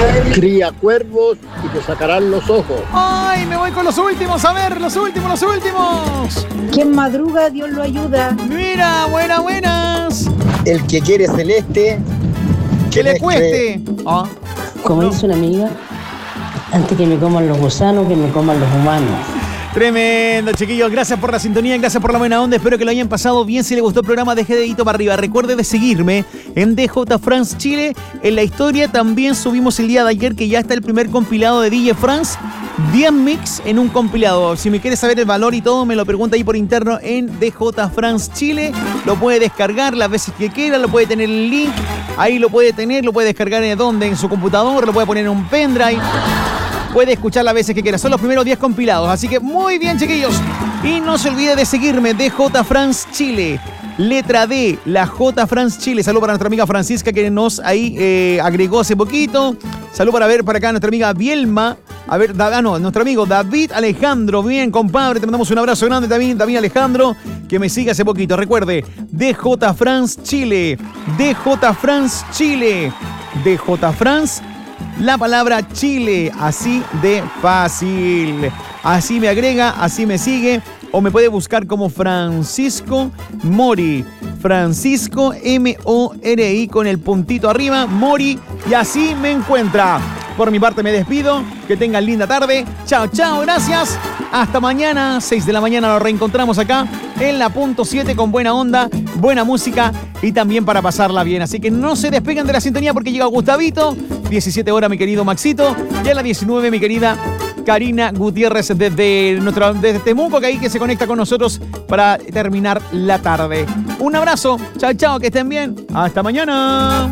Cría cuervos y te sacarán los ojos. ¡Ay, me voy con los últimos! A ver, los últimos. Quien madruga, Dios lo ayuda. Mira, buenas. El que quiere celeste, Que le cueste. Ah. Como dice una amiga, antes que me coman los gusanos, que me coman los humanos. Tremendo, chiquillos. Gracias por la sintonía, gracias por la buena onda. Espero que lo hayan pasado bien. Si les gustó el programa, deje dedito para arriba. Recuerde de seguirme en DJ France Chile. En la historia también subimos el día de ayer que ya está el primer compilado de DJ France. 10 mix en un compilado. Si me quiere saber el valor y todo, me lo pregunta ahí por interno en DJ France Chile. Lo puede descargar las veces que quiera, lo puede tener el link. Ahí lo puede tener, lo puede descargar en donde, en su computador, lo puede poner en un pendrive. Puede escuchar las veces que quiera. Son los primeros 10 compilados. Así que muy bien, chiquillos. Y no se olvide de seguirme, DJ France Chile. Letra D, la J France Chile. Saludos para nuestra amiga Francisca que nos ahí agregó hace poquito. Saludos para acá nuestra amiga Bielma. A ver, nuestro amigo David Alejandro. Bien, compadre, te mandamos un abrazo grande también, David Alejandro, que me sigue hace poquito. Recuerde, DJ France Chile. DJ France Chile. DJ France la palabra Chile, así de fácil. Así me agrega, así me sigue, o me puede buscar como Francisco Mori. Francisco M-O-R-I con el puntito arriba, Mori, y así me encuentra. Por mi parte me despido, que tengan linda tarde. Chao, gracias. Hasta mañana, 6 de la mañana nos reencontramos acá en la punto 7 con buena onda, buena música y también para pasarla bien. Así que no se despeguen de la sintonía porque llega Gustavito, 17 horas mi querido Maxito, y a las 19 mi querida Karina Gutiérrez desde Temuco, que ahí que se conecta con nosotros para terminar la tarde. Un abrazo, chao, que estén bien. Hasta mañana.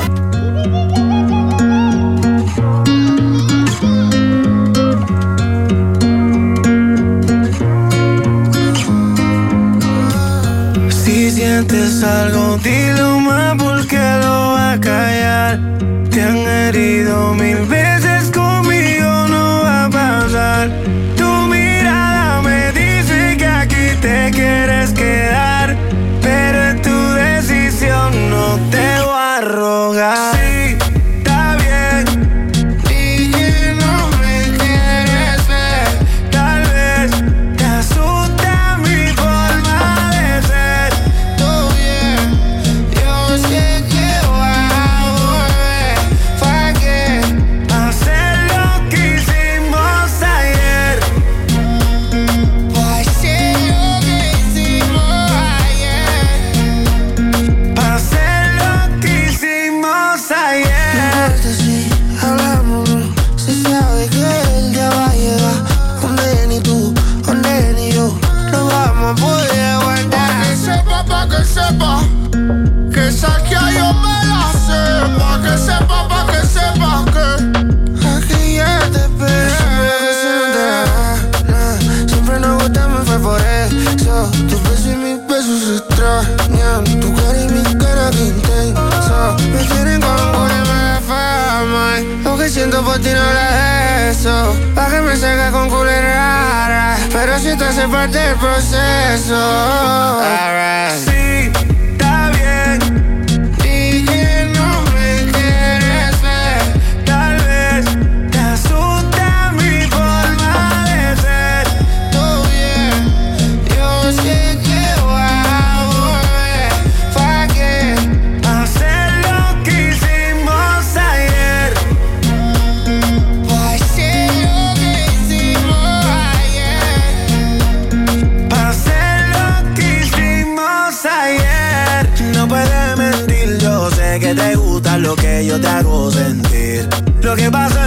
Si sientes algo, dilo más porque lo va a callar. Te han herido 1000 veces, conmigo no va a pasar. Tu mirada me dice que aquí te quieres quedar, pero es tu decisión, no te voy a rogar. Sí, está bien, y que no me quieres ver. Tal vez te asusta mi forma de ser. Todo bien, yo sé que voy a volver. ¿Para qué hacer lo que hicimos ayer? ¿Para hacer lo que hicimos ayer? ¿Para hacer lo que hicimos ayer? No importa si hablamos, se sabe que el día va a llegar donde ni tú, donde ni yo no vamos a poder aguantar. Pa' que sepa, que esa que yo me la sé. Pa' que sepa que aquí ya te esperé. Siempre nos gustamos, fue por eso. Tus besos y mis besos se extrañan. Tu cara y mi cara que intenso me tienen con culpa de fama. Lo que siento por ti no la eso. Pa' que me salga con culera rara, pero si te hace parte del proceso. Sí, está bien, y que no me quieres ver. Tal vez te asusta mi forma de ser. Todo bien, yo sé que voy a volver. ¿Para qué hacer lo que hicimos ayer? ¿Para hacer lo que hicimos ayer? ¿Para hacer lo que hicimos ayer? No puedes mentir, yo sé que te gusta lo que yo te hago sentir. Lo que pasa